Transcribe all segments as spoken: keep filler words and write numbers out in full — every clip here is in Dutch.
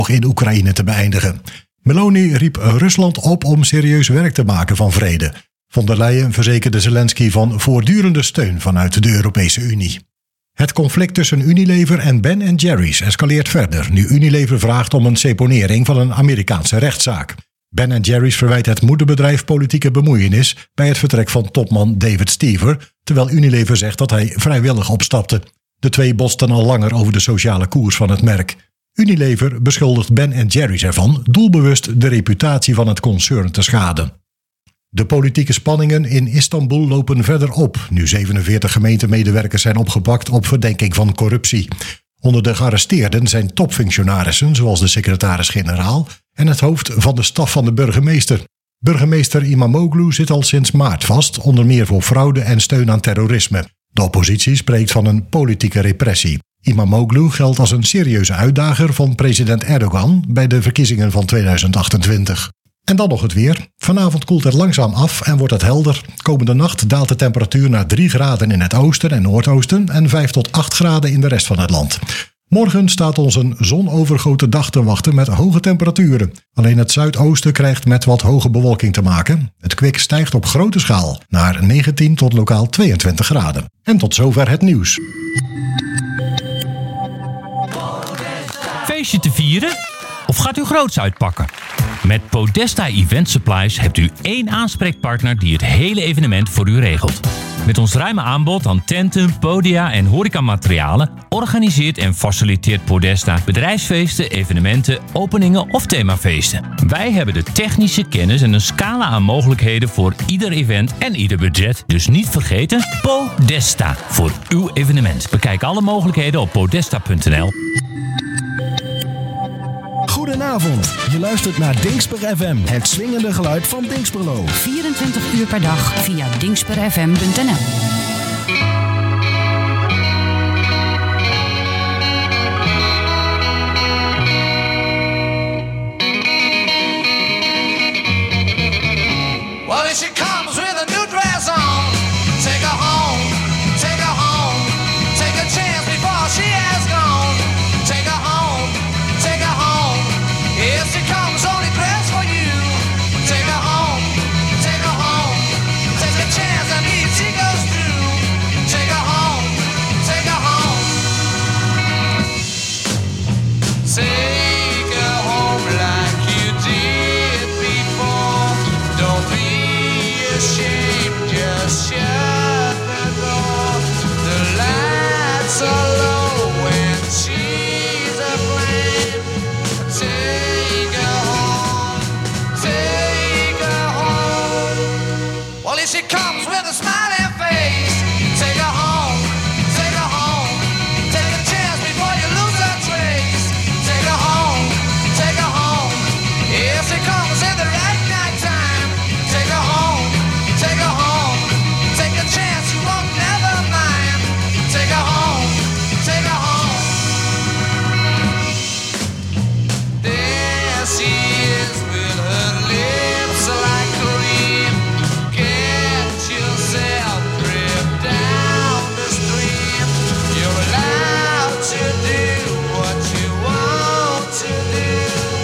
in Oekraïne te beëindigen. Meloni riep Rusland op om serieus werk te maken van vrede. Von der Leyen verzekerde Zelensky van voortdurende steun vanuit de Europese Unie. Het conflict tussen Unilever en Ben en Jerry's escaleert verder nu Unilever vraagt om een seponering van een Amerikaanse rechtszaak. Ben en Jerry's verwijt het moederbedrijf politieke bemoeienis bij het vertrek van topman David Stever, terwijl Unilever zegt dat hij vrijwillig opstapte. De twee botsten al langer over de sociale koers van het merk. Unilever beschuldigt Ben en Jerry's ervan doelbewust de reputatie van het concern te schaden. De politieke spanningen in Istanbul lopen verder op, nu zevenenveertig gemeentemedewerkers zijn opgepakt op verdenking van corruptie. Onder de gearresteerden zijn topfunctionarissen zoals de secretaris-generaal en het hoofd van de staf van de burgemeester. Burgemeester Imamoglu zit al sinds maart vast, onder meer voor fraude en steun aan terrorisme. De oppositie spreekt van een politieke repressie. Imamoglu geldt als een serieuze uitdager van president Erdogan bij de verkiezingen van tweeduizend achtentwintig. En dan nog het weer. Vanavond koelt het langzaam af en wordt het helder. Komende nacht daalt de temperatuur naar drie graden in het oosten en noordoosten en vijf tot acht graden in de rest van het land. Morgen staat ons een zonovergoten dag te wachten met hoge temperaturen. Alleen het zuidoosten krijgt met wat hoge bewolking te maken. Het kwik stijgt op grote schaal naar negentien tot lokaal tweeëntwintig graden. En tot zover het nieuws. Feestje te vieren? Of gaat u groots uitpakken? Met Podesta Event Supplies hebt u één aanspreekpartner die het hele evenement voor u regelt. Met ons ruime aanbod aan tenten, podia en horecamaterialen organiseert en faciliteert Podesta bedrijfsfeesten, evenementen, openingen of themafeesten. Wij hebben de technische kennis en een scala aan mogelijkheden voor ieder event en ieder budget. Dus niet vergeten, Podesta voor uw evenement. Bekijk alle mogelijkheden op podesta punt n l. Goedenavond, je luistert naar Dingsper F M, het swingende geluid van Dingsperlo. vierentwintig uur per dag via dingsper f m punt n l. Well, if she comes with a new dress on, take her home, take her home, take a chance before she has gone. Take her home, take her home. If she comes only dress for you, take her home, take her home, take a chance and if she goes through, take her home, take her home. Take her home like you did before. Don't be ashamed, just shut the door. The lights are low when she's aflame. Take her home, take her home. Well, if she comes with a smiling face, take her home, take her home. Take a chance before you lose her trace. Take her home, take her home. If she comes in the right night time, take her home, take her home. Take a chance you won't never mind. Take her home, take her home. There she is with her lips like cream. Get yourself drift down the stream. You're allowed to do what you want to do.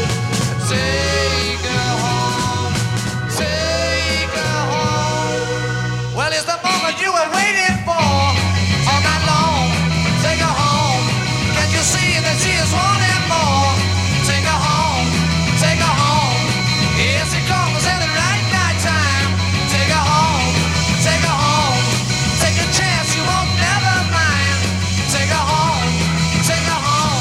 Take her home, take her home. Well, it's the moment you were waiting for all night long. Take her home. Can't you see that she is wanting more? Take her home, take her home. If she comes in the right night time, take her home, take her home. Take a chance you won't never mind. Take her home, take her home.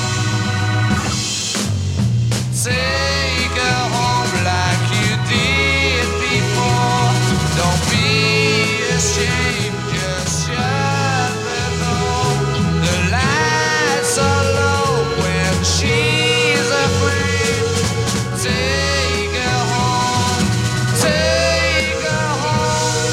Take her home like you did before. Don't be ashamed, just shut the door. The lights are low when she's afraid. Take her home, take her home.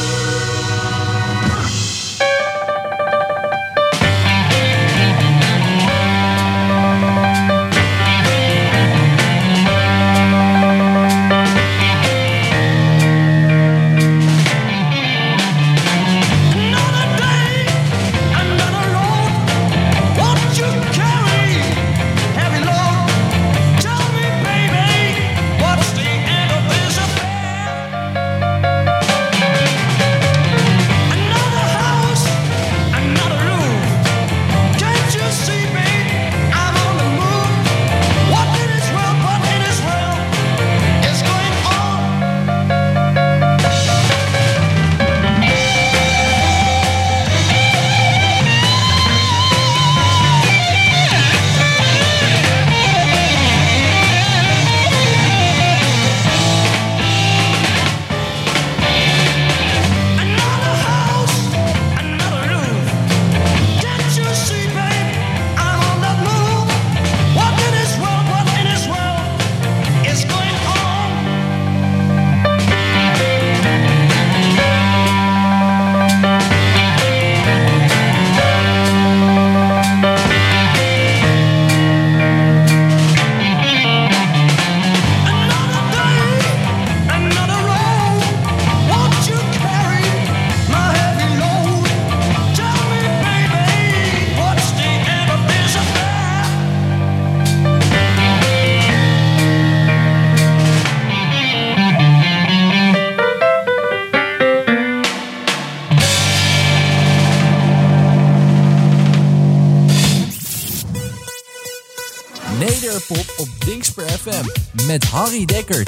hip-hop op Dingsper F M met Harry Dekkert.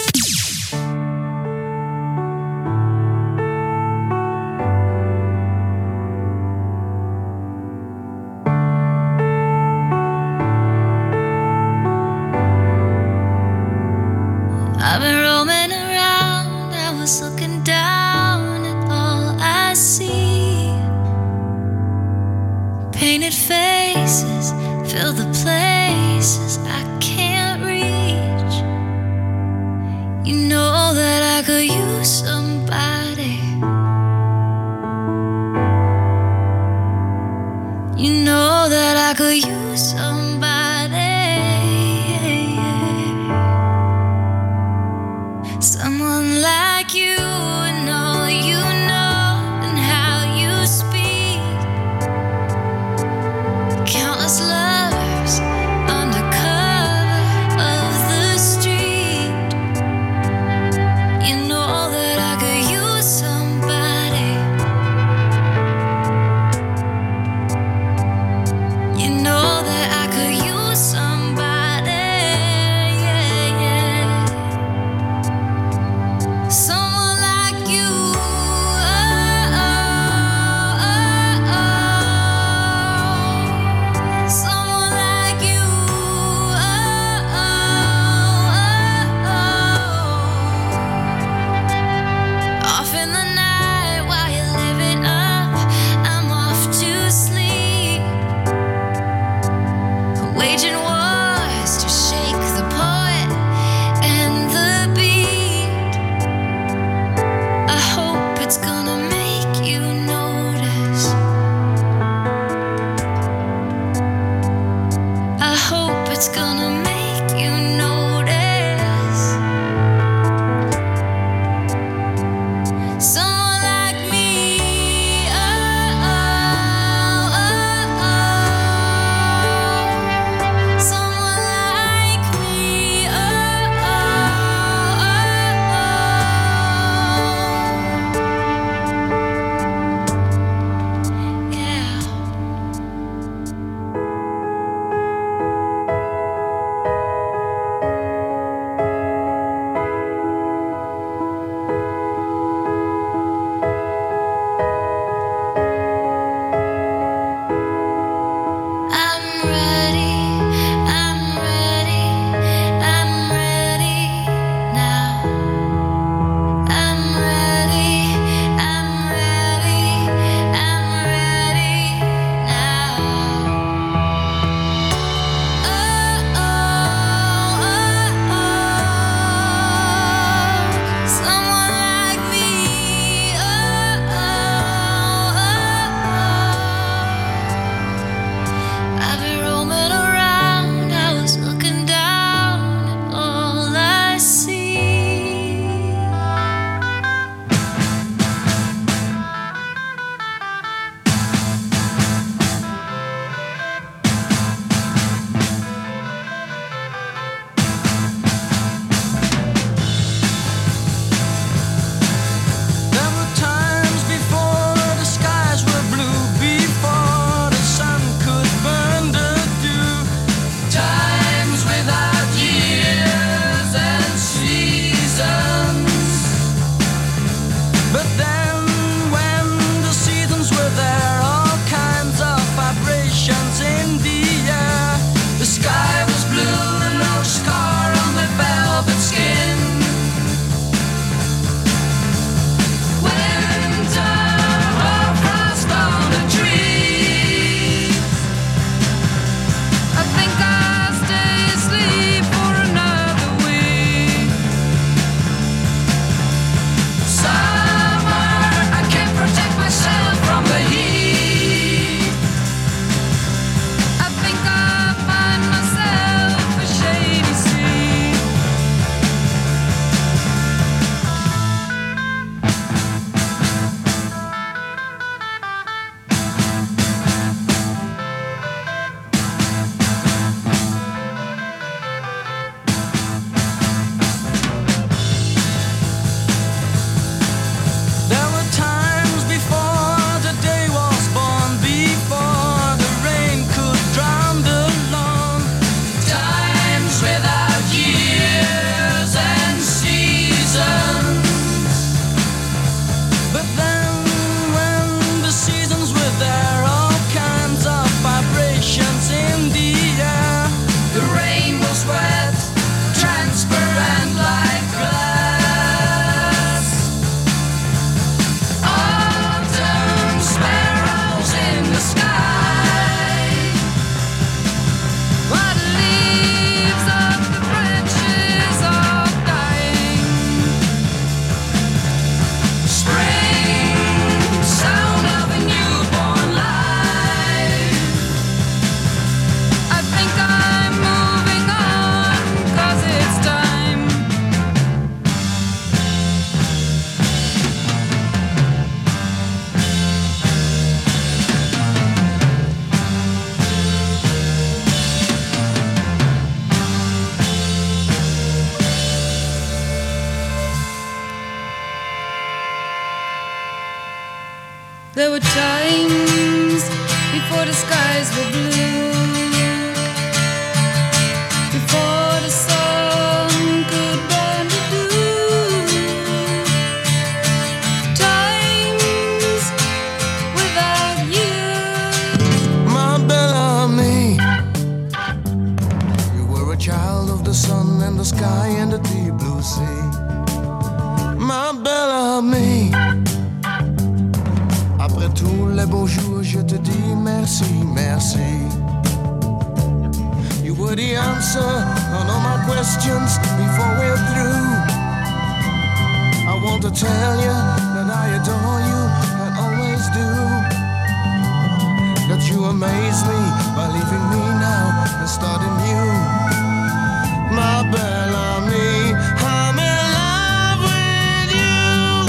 I've been roaming around, I was looking down at all I see. Painted faces fill the places I can't reach. You There were times before the skies were blue, before the sun could burn the dew, times without you. My Bellamy, you were a child of the sun and the sky and the deep blue sea. Ma Bellamy, après tous les beaux jours, je te dis merci, merci. You were the answer on all my questions before we're through. I want to tell you that I adore you and always do. That you amaze me by leaving me now and starting new. My Bellamy, I'm in love with you.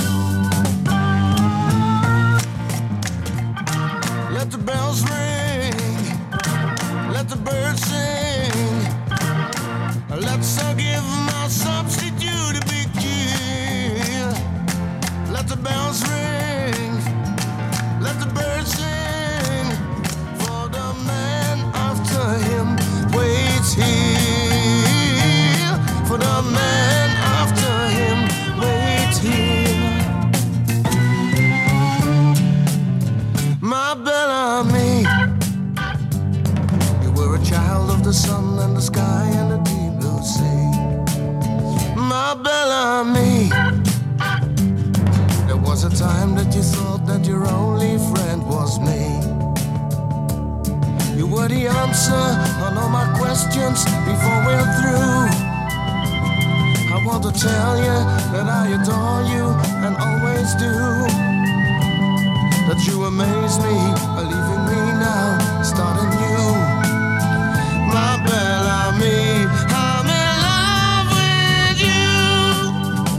Let the bells ring, let the birds sing. Let's all give my substitute a big cheer. Let the bells ring, let the birds sing. For the man after him waits here. For the man after him waits here. My Bellamy, you were a child of the sun and the sky and the deep blue sea. My Bellamy, there was a time that you thought that your only friend was me. You were the answer on all my questions before we're through. I want to tell you that I adore you and always do. That you amaze me by leaving me now, starting new. My Bellamy, I'm in love with you.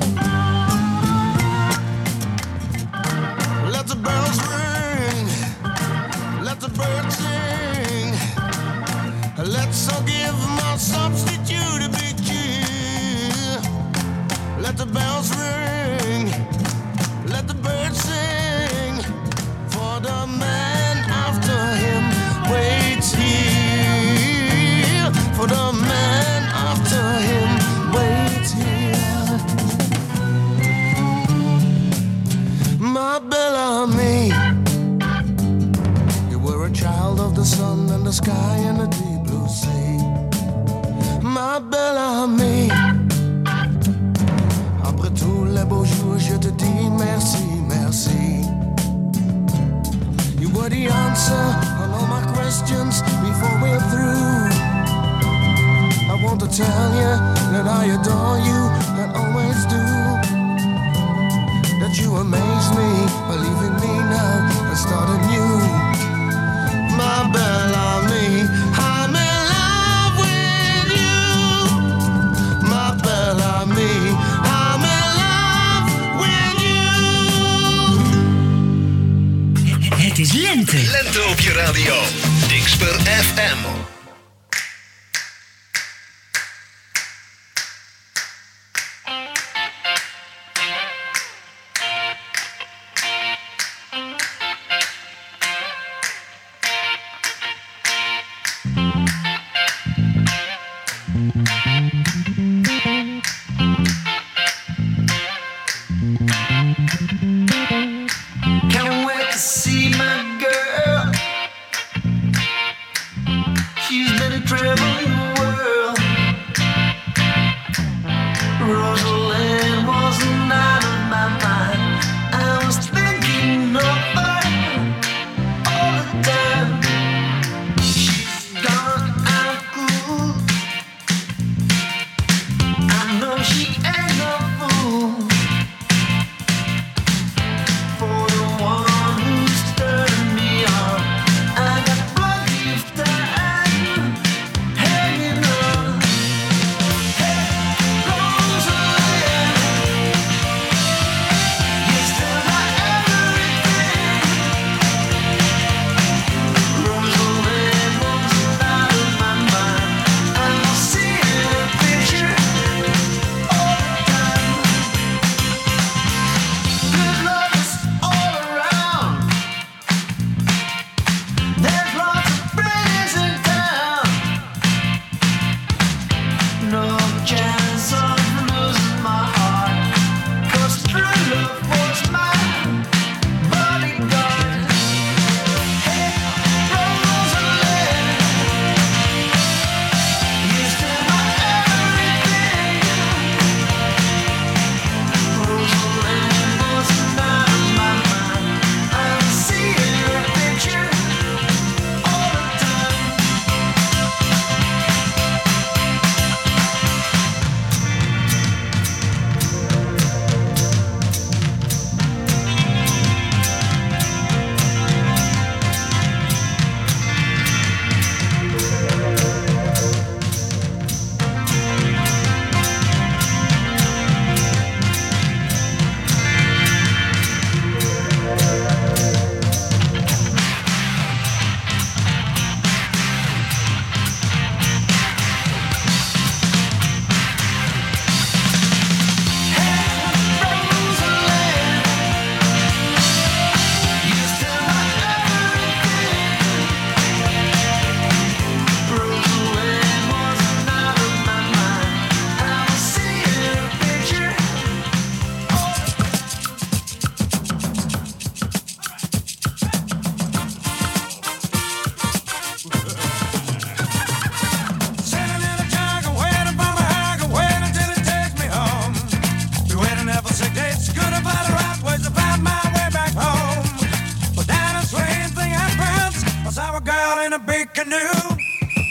Let the bells ring, let the birds sing. Let's all give my substitute a big cheer. Let the bells ring, let the birds sing. For the man after him waits here. For the man after him waits here. My Bellamy, you were a child of the sun and the sky and the deep blue sea. Ma Bellamy, après tous les beaux jours, je te dis merci, merci. You were the answer on all my questions before we're through. I want to tell you that I adore you and always do. That you amaze me by leaving me now and starting new. My Bellamy, I'm in love with you. My Bellamy, I'm in love with you. Het is lente. Lente op je radio. Dixper F M. Can't wait to see my girl. She's been traveling the world. Rosalind wasn't out of my mind. I was thinking of her all the time. She's gone out of cool. I know she ain't no fool. For the one who's turning me on, I got plenty of time hanging on. Hey, Rosalind.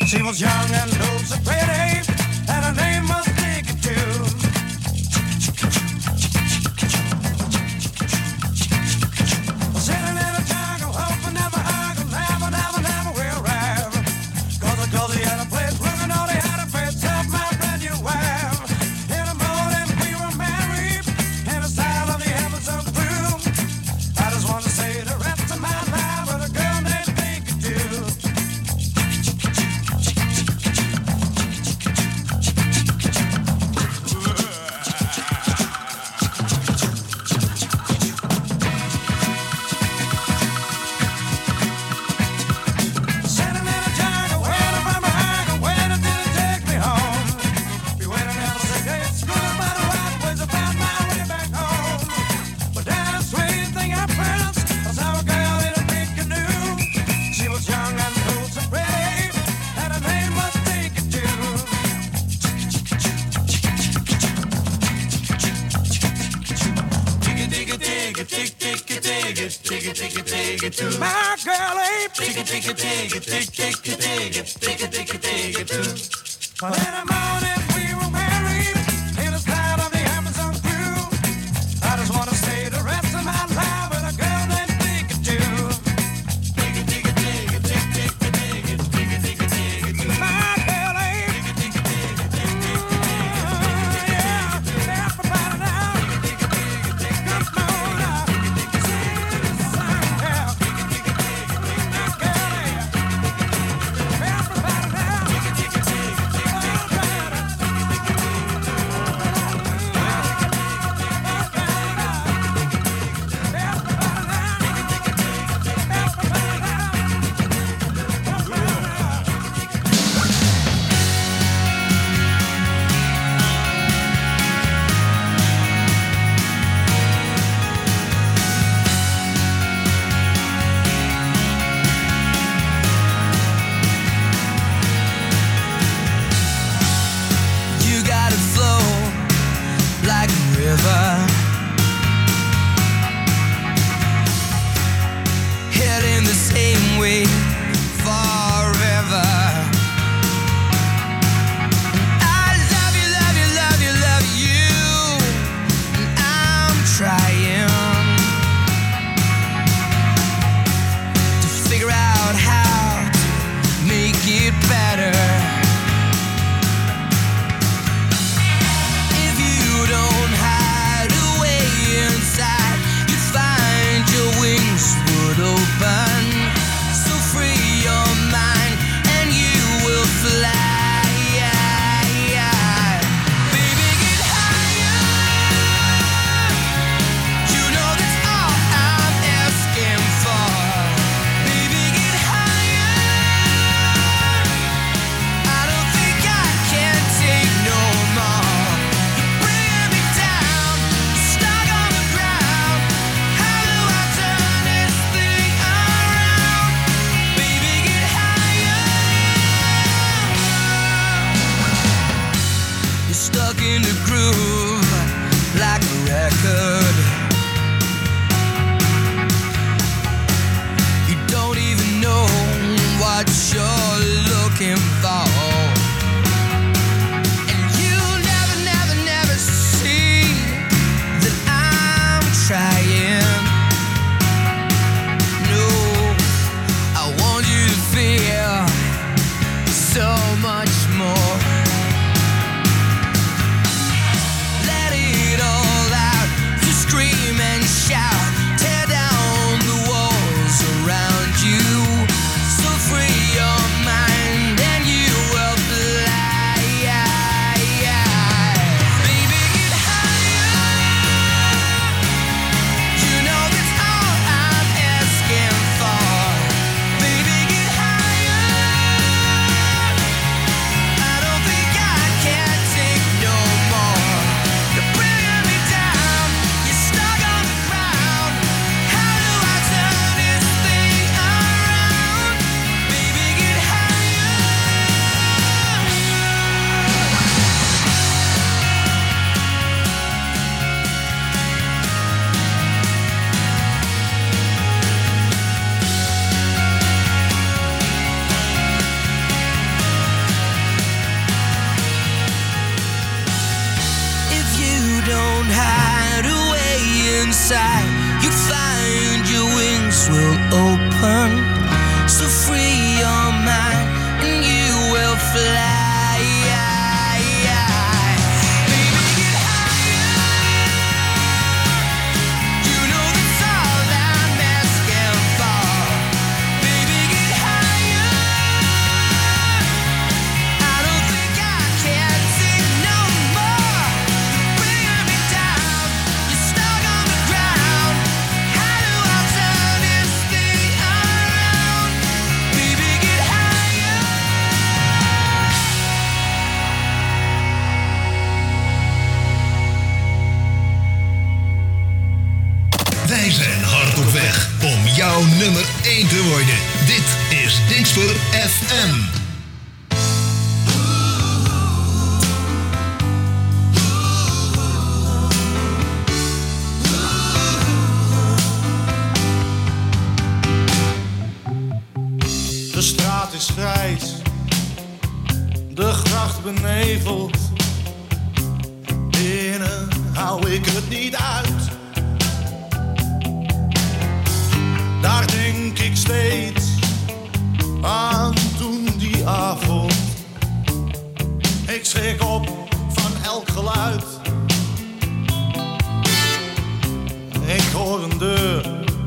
She was young and oh so pretty, and her name was Diggy too. Sitting in a jungle, hoping never hug, never, never, never will arrive. Cause the cause he had a place, looking all he had a face of my brand new wife. In the morning we were married, in the style of the heavens so blue. I just want to say the rest of my life with a girl named Diggy too. My girl ain't digga digga digga digga digga digga digga digga digga digga. But in the morning we were married in the style of the Amazon crew. I just wanna stay the rest of my life with a girl named Digga too. Digga digga digga digga digga digga digga digga digga. My girl ain't digga digga digga digga digga. Yeah, everybody now. Digga digga digga digga. Come on now. Heading the same way forever. I love you, love you, love you, love you, and I'm trying to figure out how to make it better. If you don't hide away inside, you find your wings would open. So free your mind and you will fly. Baby, get higher. You know that's all I'm asking for. Baby, get higher. I don't think I can take no more. You're bringing me down, stuck on the ground. How do I turn this thing around? Baby, get higher. You're stuck in the groove like a record. You don't even know what you're looking for. And you never, never, never see that I'm trying. No, I want you to feel so much more. Let it all out, you scream and shout, tear down the walls around you. So free your mind and you don't hide away inside, you'd find your wings will open. So free your mind and you will fly. Wij zijn hard op weg om jouw nummer één te worden. Dit is Dingsper F M. De straat is grijs, de gracht beneveld. Binnen hou ik het niet uit. Daar denk ik steeds aan toen die avond. Ik schrik op van elk geluid. Ik hoor een deur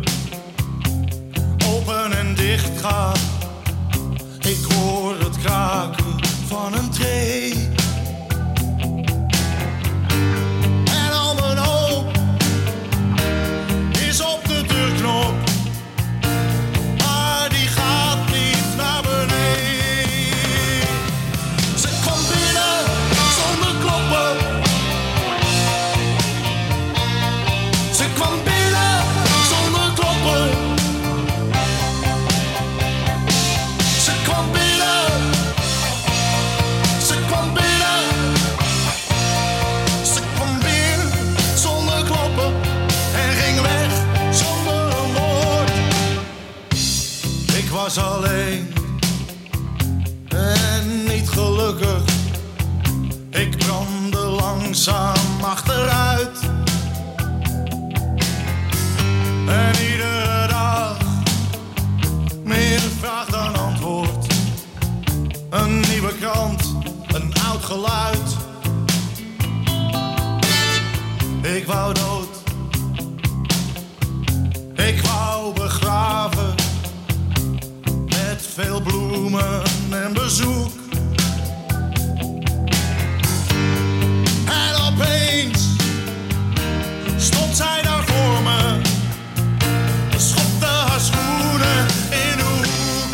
open en dicht gaan. Ik hoor het kraken van een tree. En al mijn hoop is op de deurknop. Maar die gaat niet naar beneden. Ze kwam binnen zonder kloppen. Ze kwam binnen zonder kloppen. Ze kwam binnen. Ze kwam binnen. Ze kwam binnen zonder kloppen. En ging weg zonder een woord. Ik was alleen en niet gelukkig. Ik brandde langzaam achteruit. En iedere dag meer vraag dan antwoord. Een nieuwe krant, een oud geluid. Ik wou dood. Ik wou begraven. Met veel bloemen en bezoek. En opeens stond zij daar voor me. Schopte haar schoenen in de hoek.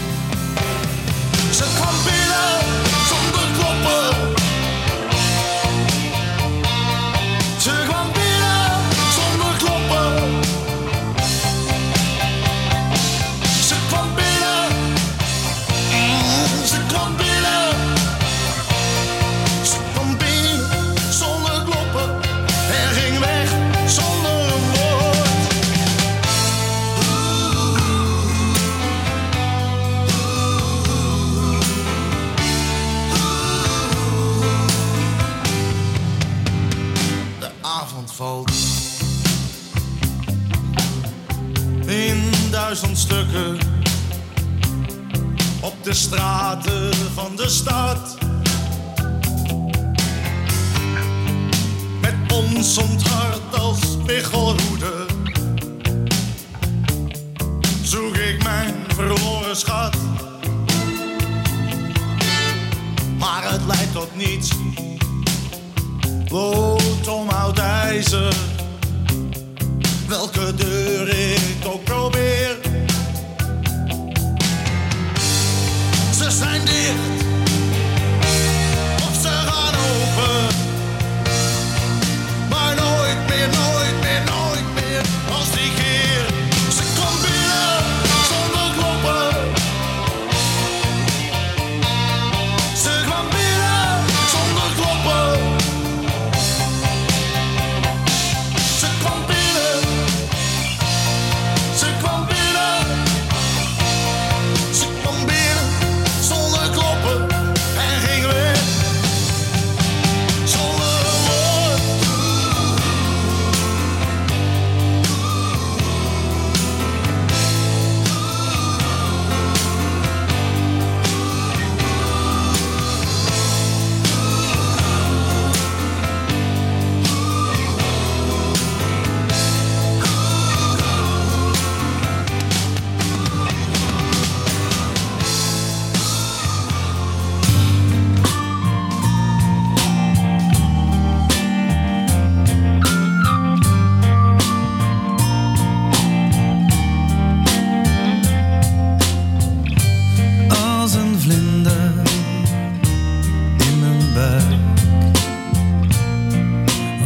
Ze kwam binnen zonder kloppen. Ze kwam binnen zonder kloppen. Ze kwam binnen. Ze kwam binnen. Ze kwam binnen zonder kloppen. En ging weg zonder een woord. De avond valt in duizend stukken op de straten van de stad. Met ons onthard als spiegelhoede zoek ik mijn verloren schat. Maar het leidt tot niets. Lood om oud ijzer. Welke deur ik ook probeer. Ze zijn dicht. Of ze gaan open. Maar nooit meer, nooit meer, nooit meer als die keer. Ze kwam binnen zonder kloppen. Ze kwam binnen zonder kloppen. Ze kwam binnen.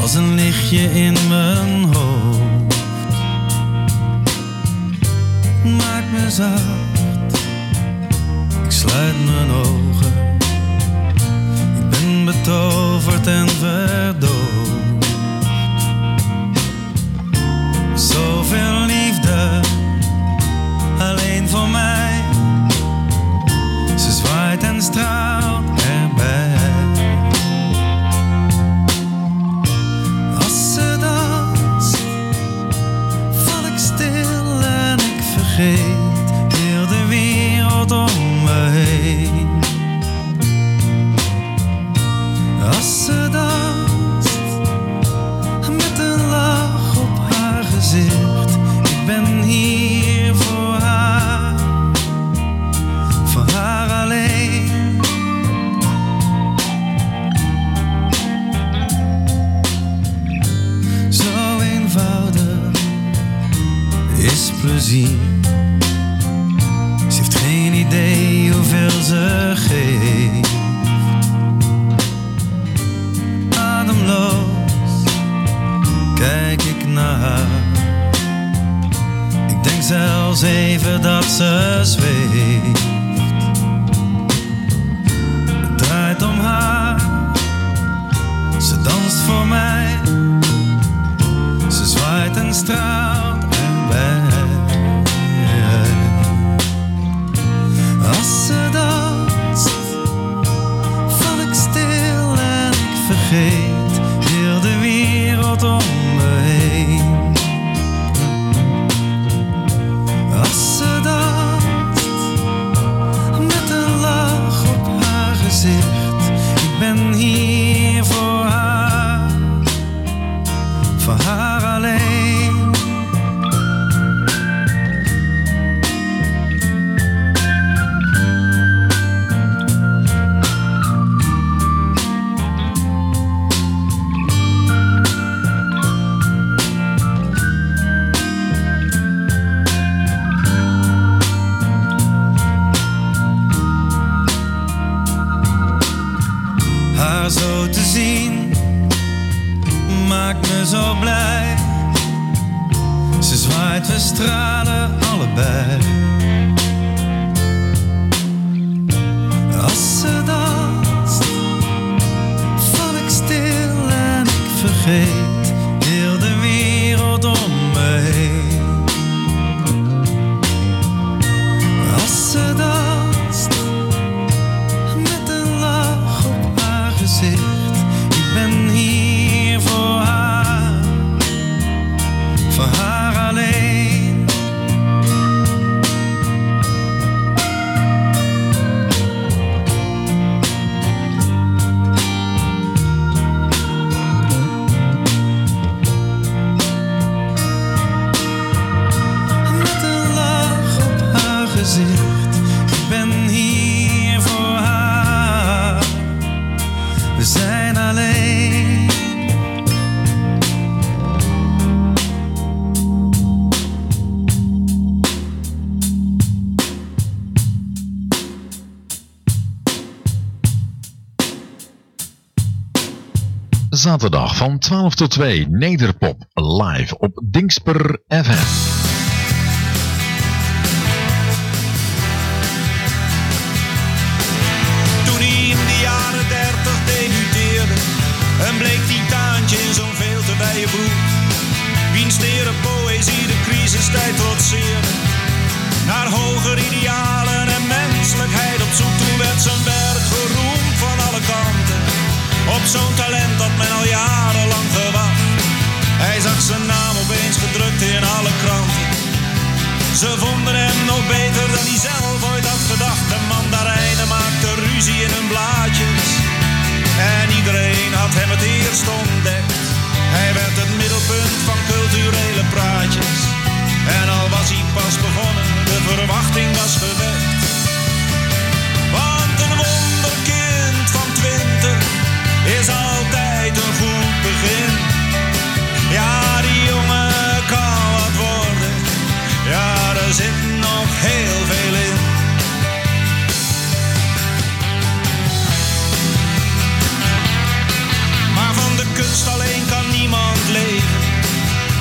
als een lichtje in mijn hoofd. Maak me zacht, ik sluit mijn ogen. Ik ben betoverd en verdoofd. Zoveel liefde, alleen voor mij. Ze zwaait en straalt erbij. Als ze danst, val ik stil en ik vergeet heel de wereld om me heen. Als ze danst, met een lach op haar gezicht. Ik ben hier voor haar, voor haar alleen. Zo eenvoudig is plezier. Ze heeft geen idee hoeveel ze geeft. Ademloos kijk ik naar haar. Ik denk zelfs even dat ze zweeft. Het draait om haar, ze danst voor mij. Ze zwaait en straalt erbij. Als ze danst, val ik stil en ik vergeet heel de wereld om me heen. Als ze danst, met een lach op haar gezicht. Ik ben hier voor haar, voor haar alleen. Haar zo te zien maakt me zo blij. Ze zwaait, we stralen allebei. Als ze danst, val ik stil en ik vergeet heel de wereld om me heen. Als ze danst, met een lach op haar gezicht. Ik ben hier voor haar, voor haar alleen. Met een lach op haar gezicht. Ik ben hier voor haar. We zijn alleen. Zaterdag van twaalf tot twee, Nederpop live op Dingsper F M. Toen hij in de jaren dertig debuteerde, een bleek titaantje in zo'n veel te wijde broek. Wiens tere poëzie de crisistijd trotseerde. Naar hoger idealen en menselijkheid op zoek. Toen werd zijn werk geroemd van alle kanten. Op zo'n talent dat men al jarenlang gewacht. Hij zag zijn naam opeens gedrukt in alle kranten. Ze vonden hem nog beter dan hij zelf ooit had gedacht. De mandarijnen maakten ruzie in hun blaadjes. En iedereen had hem het eerst ontdekt. Hij werd het middelpunt van culturele praatjes. En al was hij pas begonnen, de verwachting was gewekt. Want een wonderkind van twintig is altijd een goed begin. Ja, die jongen kan wat worden. Ja, er zit nog heel veel in. Maar van de kunst alleen kan niemand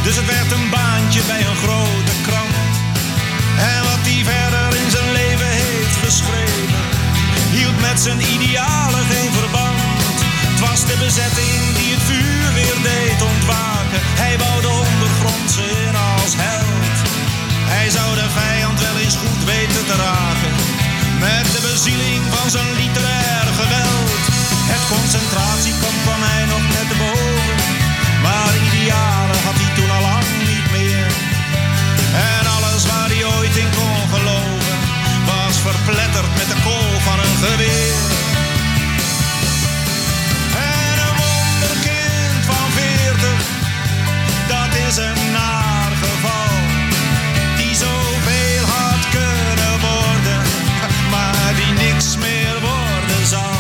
Dus het werd een baantje bij een grote krant. En wat hij verder in zijn leven heeft geschreven, hield met zijn idealen geen verband. Het was de bezetting die het vuur weer deed ontwaken. Hij wou de ondergrondse in als held. Hij zou de vijand wel eens goed weten te raken, met de bezieling van zijn literair geweld. Het concentratiekamp kwam hij nog net te boven, maar idealen had hij toen al lang niet meer. En alles waar hij ooit in kon geloven, was verpletterd met de kool van een geweer. En een wonderkind van veertig, dat is een naar geval, die zoveel had kunnen worden, maar die niks meer worden zal.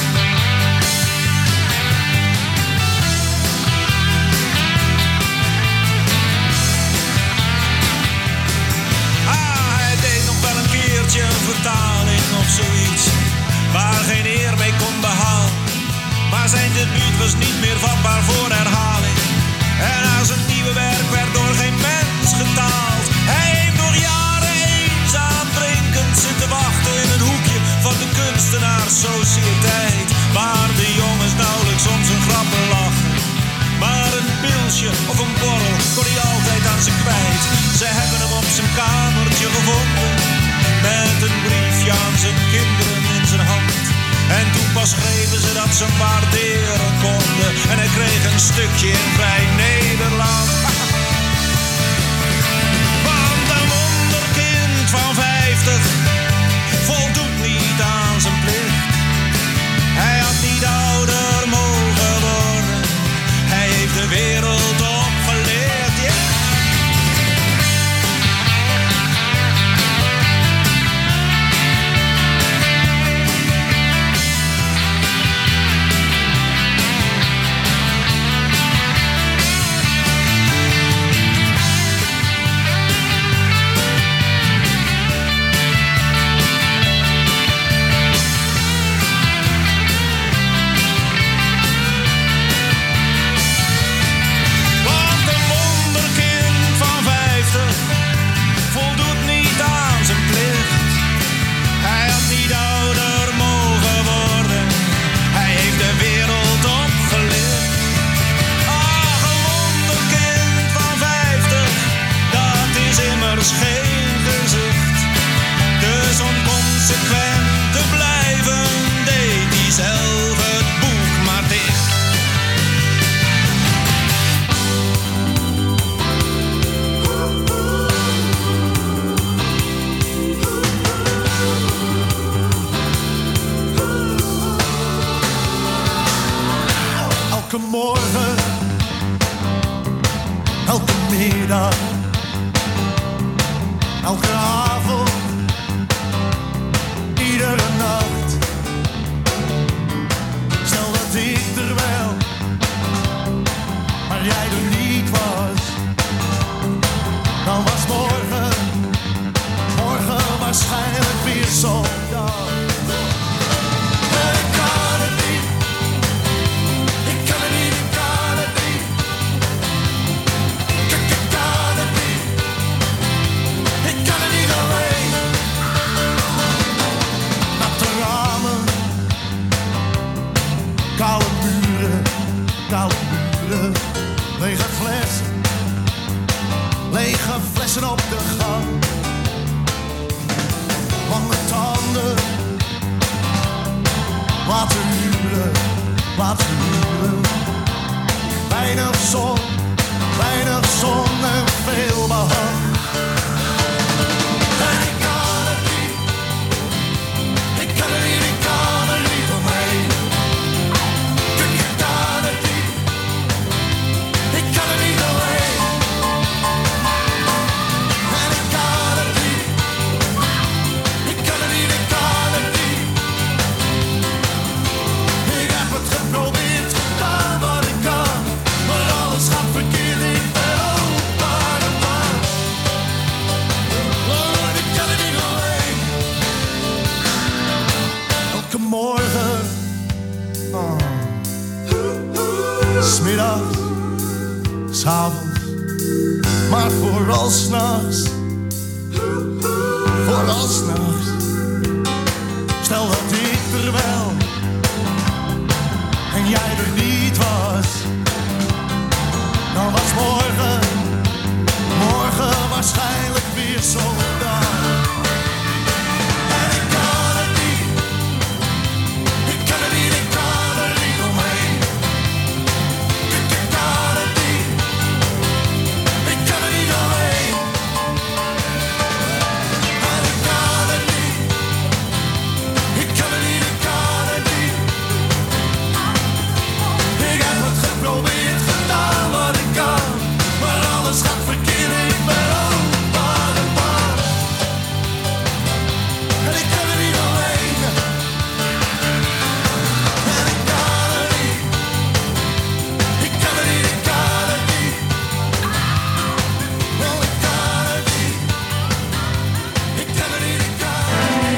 Ah, hij deed nog wel een keertje een vertaling of zoiets, waar geen eer mee kon behalen. Maar zijn debuut was niet meer vatbaar voor herhaling. En aan zijn nieuwe werk werd door geen mens getaald. Hij heeft nog jaren eenzaam drinkend zitten wachten in een hoekje van de kunstenaarssociëteit, waar de jongens nauwelijks om zijn grappen lachen. Maar een pilsje of een borrel kon hij altijd aan ze kwijt. Ze hebben hem op zijn kamertje gevonden, met een briefje aan zijn kinderen in zijn hand. En toen pas schreven ze dat ze hem waarderen konden, en hij kreeg een stukje in Vrij Nederland. Want een wonderkind van vijftig voldoet niet aan zijn plicht. Hij had niet ouder mogen worden, hij heeft de wereld opgeleerd, ja. Yeah. Geen gezicht, dus om consequent te blijven, deed hij zelf het boek maar dicht. Elke morgen, elke middag, elke avond, iedere nacht. Stel dat ik er wel, maar jij er niet was, dan was morgen, morgen waarschijnlijk weer zo'n dag. En ik kan het niet, ik kan het niet, ik kan het niet. Ik, ik kan het niet. Ik kan het niet alleen. Natte ramen, koude muren, koude muren, lege flessen, lege flessen op de gang. Lange tanden, laten huren, laten huren. Weinig zon, weinig zon en veel behang. Maar vooral s'nachts, vooral s'nachts. Stel dat ik er wel en jij er niet was, dan was morgen, morgen waarschijnlijk weer zo'n dag. En ik kan het niet, ik kan het niet, ik kan er niet omheen. Ik, ik kan het niet, ik kan er niet omheen. En ik kan het niet, ik kan het niet, ik kan het niet. Ik heb het geprobeerd, gedaan wat ik kan, maar alles gaat verkeerd. Ik ben onbaar en bang. En ik kan er niet omheen. En ik kan er niet. Ik kan er niet, ik kan het niet. Oh, ik kan het niet. Ik kan er niet, ik kan het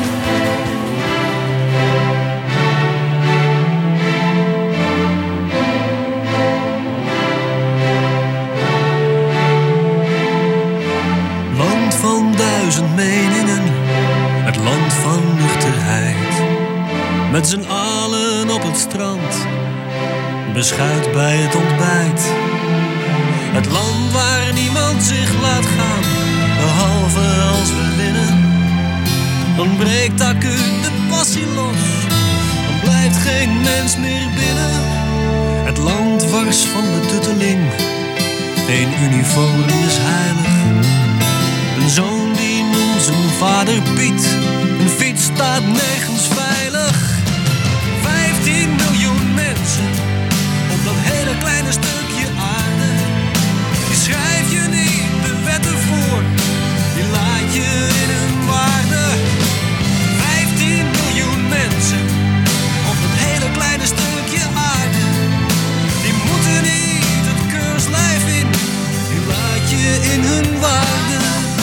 Land van duizend meningen, het land van nuchterheid. Met z'n allen op het strand, beschuit bij het ontbijt. Het land waar niemand zich laat gaan, behalve als we winnen. Dan breekt acuut de passie los, dan blijft geen mens meer binnen. Het land wars van de tutteling, geen uniform is heilig. Een zoon die noemt zijn vader Piet, een fiets staat nergens veilig. Vijftien miljoen mensen op dat hele kleine stukje aarde. Die schrijf je niet de wetten voor, die laat je in hun waarde. Vijftien miljoen mensen op dat hele kleine stukje aarde. Die moeten niet het keurslijf in, die laat je in hun waarde.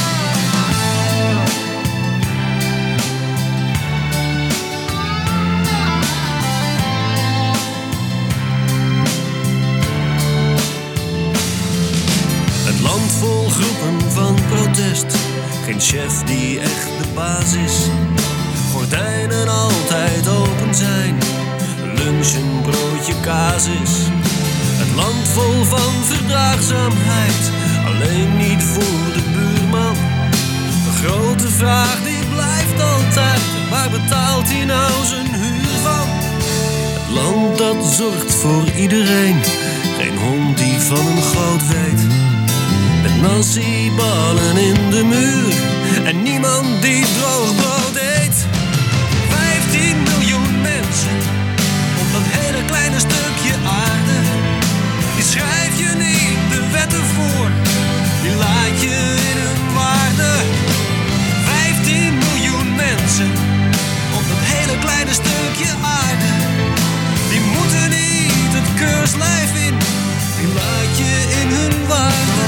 Land vol groepen van protest, geen chef die echt de baas is. Gordijnen altijd open zijn, lunch een broodje kaas is. Het land vol van verdraagzaamheid, alleen niet voor de buurman. De grote vraag die blijft altijd, waar betaalt hij nou zijn huur van? Het land dat zorgt voor iedereen, geen hond die van een goot weet. Met nasi-ballen in de muur en niemand die droog brood eet. Vijftien miljoen mensen op dat hele kleine stukje aarde. Die schrijf je niet de wetten voor, die laat je in hun waarde. Vijftien miljoen mensen op dat hele kleine stukje aarde. Die moeten niet het keurslijf in, die laat je in hun waarde.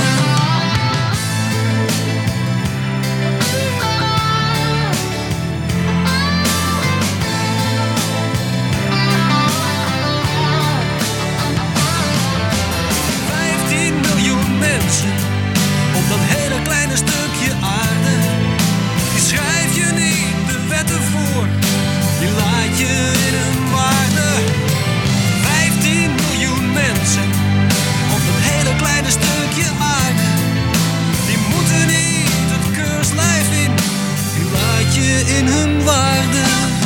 Op dat hele kleine stukje aarde, die schrijf je niet de wetten voor, die laat je in hun waarde. Vijftien miljoen mensen op dat hele kleine stukje aarde, die moeten niet het keurslijf in, die laat je in hun waarde.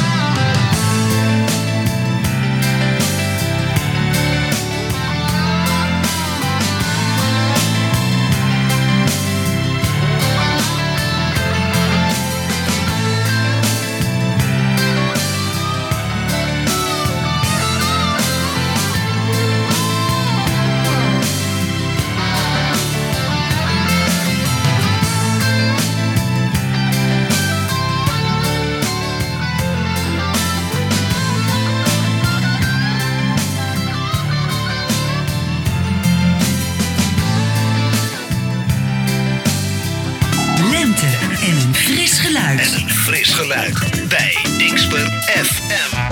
Fris geluid bij Dingsper F M.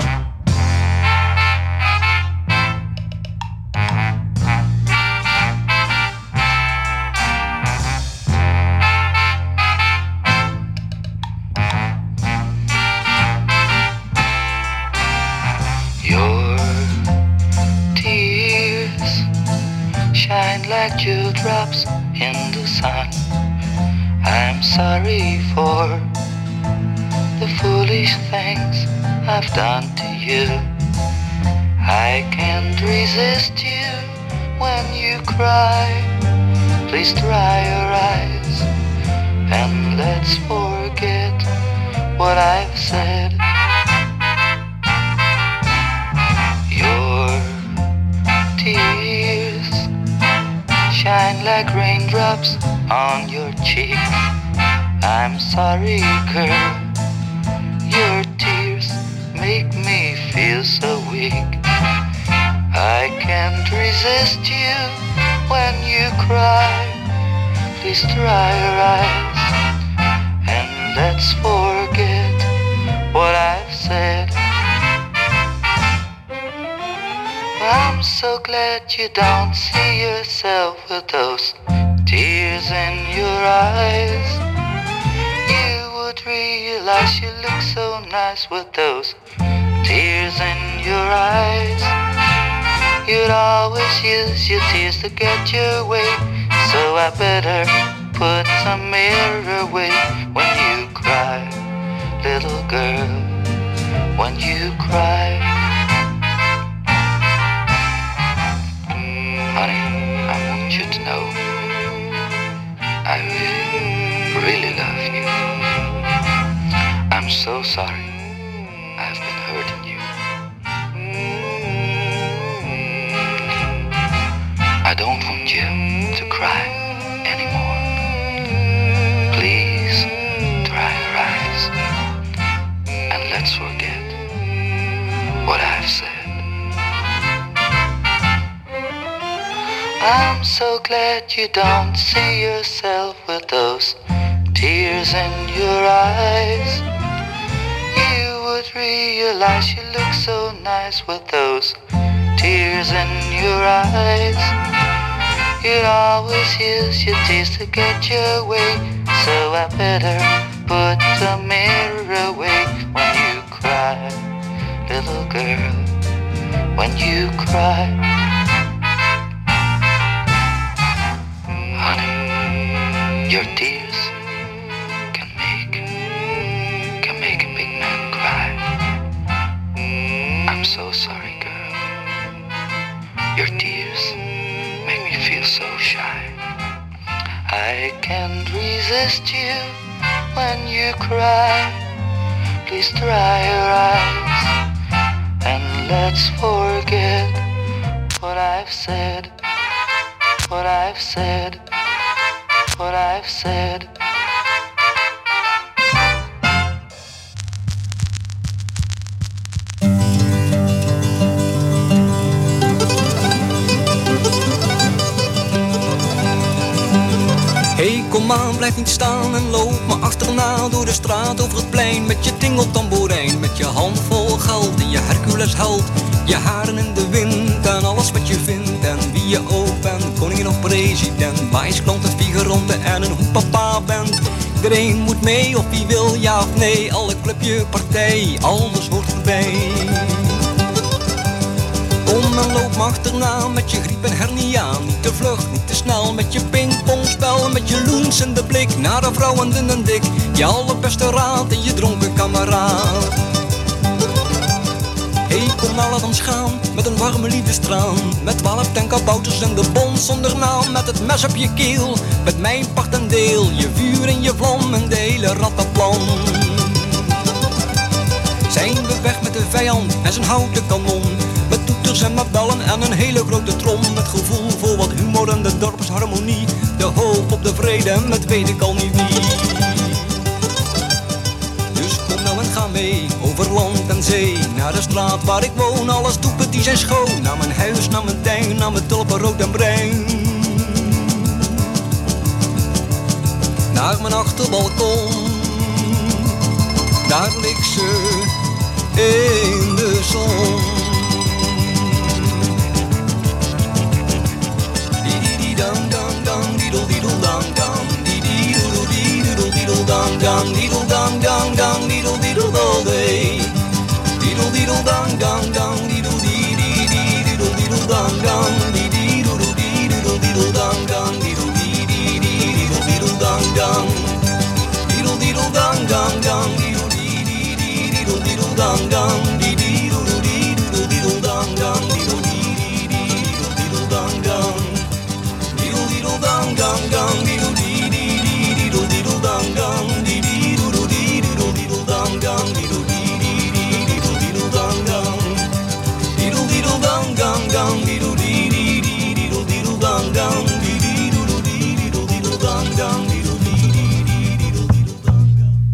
shine like dewdrops in the sun. I'm sorry for the foolish things I've done to you. I can't resist you when you cry. Please dry your eyes and let's forget what I've said. Your tears shine like raindrops on your cheek. I'm sorry, girl, your tears make me feel so weak. I can't resist you when you cry. Please dry your eyes and let's forget what I've said. I'm so glad you don't see yourself with those tears in your eyes. You would realize you look so nice with those tears in your eyes. You'd always use your tears to get your way, so I better put some mirror away when you cry, little girl, when you cry. Honey, I want you to know I really, really love you. I'm so sorry I've been hurting you. I don't want you to cry anymore. Please dry your eyes and let's forget what I've said. I'm so glad you don't see yourself with those tears in your eyes. You would realize you look so nice with those tears in your eyes. You'd always use your tears to get your way, so I better put the mirror away when you cry, little girl, when you cry. Honey, your tears can make, can make a big man cry. I'm so sorry, girl. Your tears make me feel so shy. I can't resist you when you cry. Please dry your eyes and let's forget what I've said, what I've said, what I've said. Hey, kom aan, blijf niet staan en loop me achterna door de straat over het plein. Met je tingeltamboerijn, met je hand vol geld en je Hercules held. Je haren in de wind en alles wat je vindt. En wie je ook bent, koningin of president. Wijsklant en figurante en een hoepapa bent. Iedereen moet mee of wie wil, ja of nee. Alle clubje, partij, alles hoort erbij. Kom en loop me achterna met je griep en hernia. Niet te vlug, niet te snel met je pingpongspel. Met je loensende blik naar de vrouwen dun en dik. Je allerbeste raad en je dronken kameraad. Hey, kom nou laat ons gaan met een warme liefdestraan. Met twaalf tenkabouters en de bond zonder naam. Met het mes op je keel, met mijn part en deel. Je vuur en je vlam en de hele rattenplan. Zijn we weg met de vijand en zijn houten kanon. Met toeters en met bellen en een hele grote trom. Met gevoel voor wat humor en de dorpsharmonie. De hoop op de vrede, met weet ik al niet wie. Dus kom nou en ga mee, over land en zee. Naar de straat waar ik woon, alles doepen die zijn schoon. Naar mijn huis, naar mijn tuin, naar mijn tulpen rood en bruin. Naar mijn achterbalkon, daar ligt ze in de zon. Dang dang dang diddle diddle dang dang diddle diddle diddle dang dang diddle dang dang dang diddle diddle all day. Diddle diddle dang dang dang diddle diddle diddle diddle dang dang diddle diddle diddle dong, diddle dee dee dee diddle diddle dong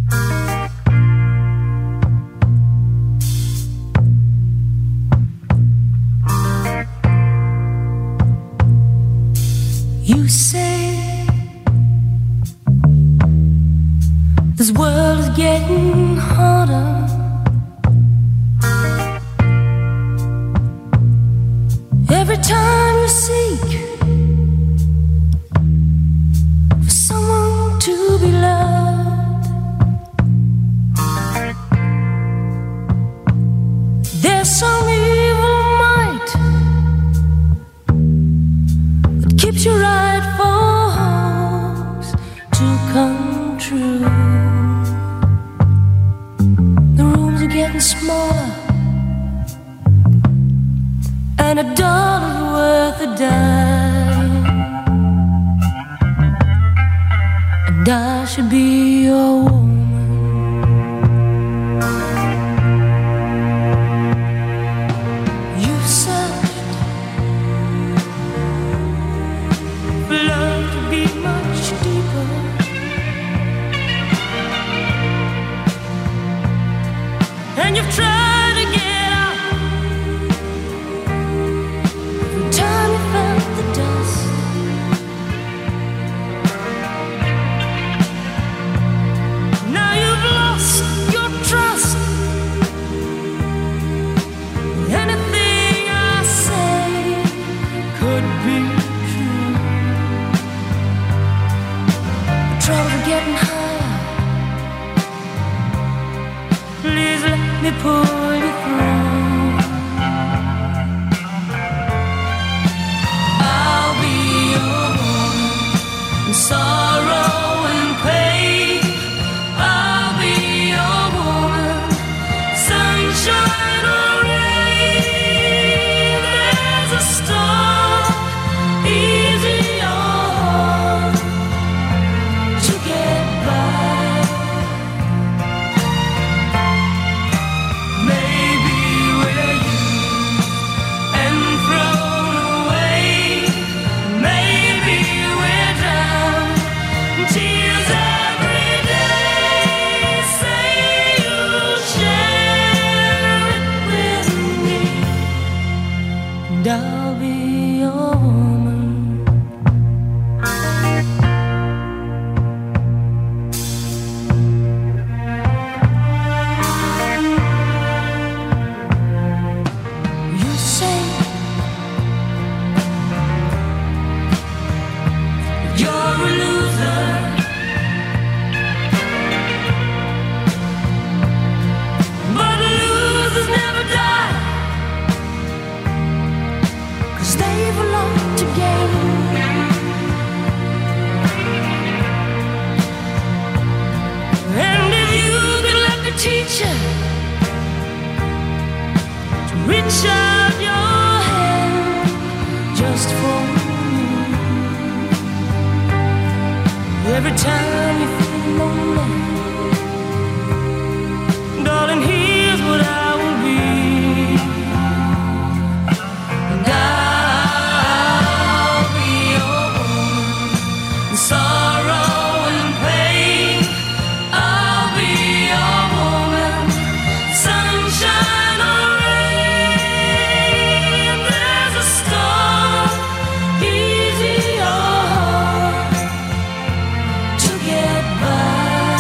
dong. You say this world is getting harder. Every time you seek for someone to be loved, there's some evil might that keeps your rightful hopes to come true. The rooms are getting smaller, and a dollar's worth a dime, and I should be your woman. You searched for love to be much deeper, and you've tried to get me pull you through. I'll be your woman in sorrow and pain. I'll be your woman, sunshine or rain. There's a star, easy on to get by. I'll be your woman. You say you're a loser, but losers never die. They've a lot to gain, and if you could let me teach you to reach out your hand just for me, every time you feel lonely, darling, here's what I will be. And I sorrow and pain, I'll be your woman, sunshine or rain. There's a star, easy on to get by.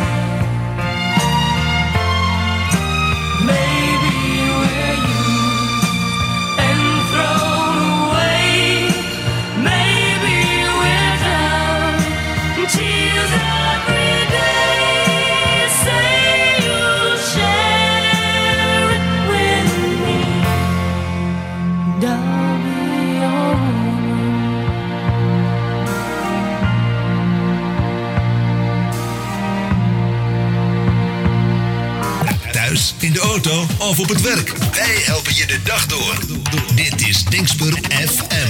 Maybe we're used and thrown away. Maybe we're down tears every day. Say you'll share it with me, and I'll be your woman. Thuis, in de auto of op het werk. Wij helpen je de dag door. Dit is Dingsper F M.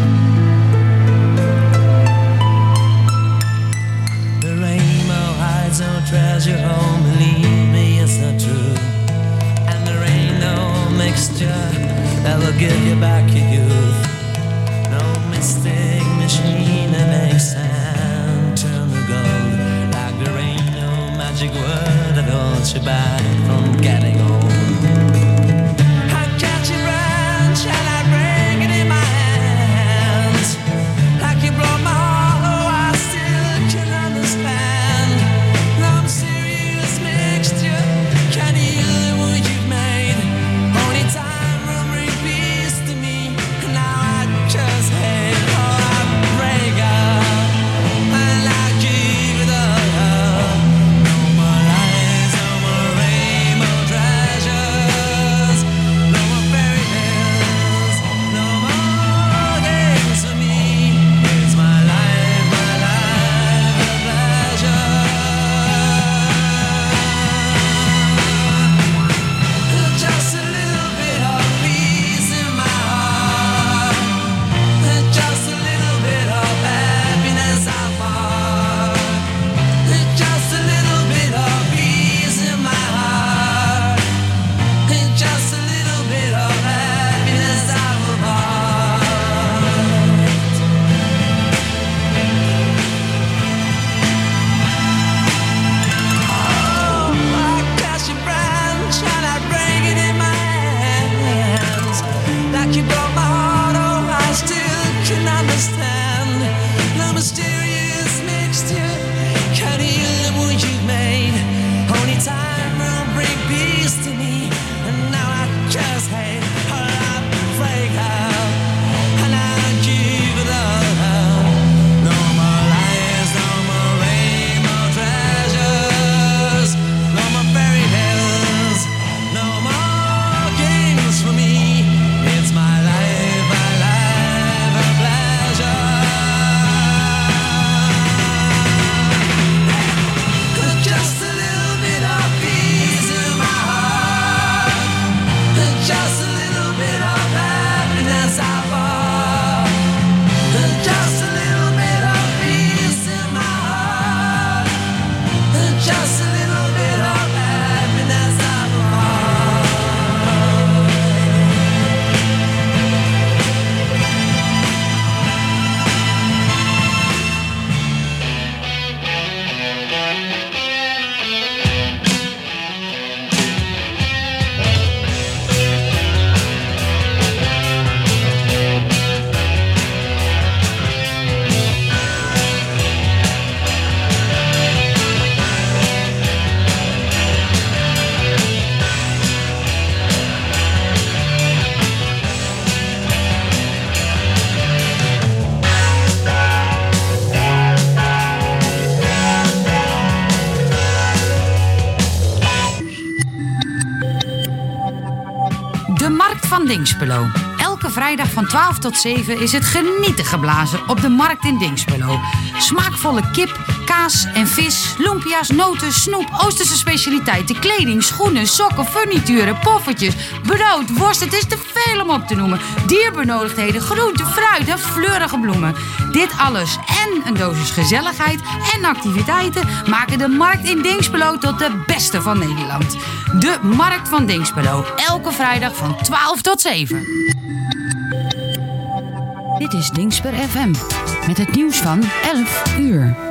The rainbow hides finds no treasure home, believe me, it's not true. And there ain't no mixture that will give you back your youth. No mystic machine that makes sand turn to gold. Like there ain't no magic word that holds you back from getting old. I catch a branch and I bring it in my hands. Like you brought my heart, oh, I still can understand. No serious mixture can heal what you've made. Only time will bring peace to me, and now I just hate. Oh, I break up and I give it up. No more lies, no more rainbow treasures, no more fairy tales, no more games for me. It's my life, my life, a pleasure. Just a little bit of peace in my heart, just a little bit of happiness I find. Just a little bit of peace in my heart, just a little bit of happiness I will find. Oh, I catch a branch and I bring it in my hands. Like you broke my heart, oh, I still can understand. The mysterious mixture can heal what you've made. Only time will bring peace to me, and now I just hate how I break out, and I give it up. No more lies, no more rainbow treasures, no more fairy tales, no more games for me. It's my life, my life, a pleasure. Just a little bit of peace in my heart, just a little bit of happiness I find. Just a little bit of peace in my heart, just a little bit of happiness I find. De Markt van Dinxperlo. Elke vrijdag van twaalf tot zeven is het genieten geblazen op de Markt in Dinxperlo. Smaakvolle kip, kaas en vis, lumpia's, noten, snoep, Oosterse specialiteiten, kleding, schoenen, sokken, furnituren, poffertjes, brood, worst. Het is te veel om op te noemen. Dierbenodigdheden, groenten, fruit en fleurige bloemen. Dit alles en een dosis gezelligheid en activiteiten maken de Markt in Dinxperlo tot de beste van Nederland. De Markt van Dinxperlo. Elke vrijdag van twaalf tot zeven. Dit is Dingsper F M met het nieuws van elf uur.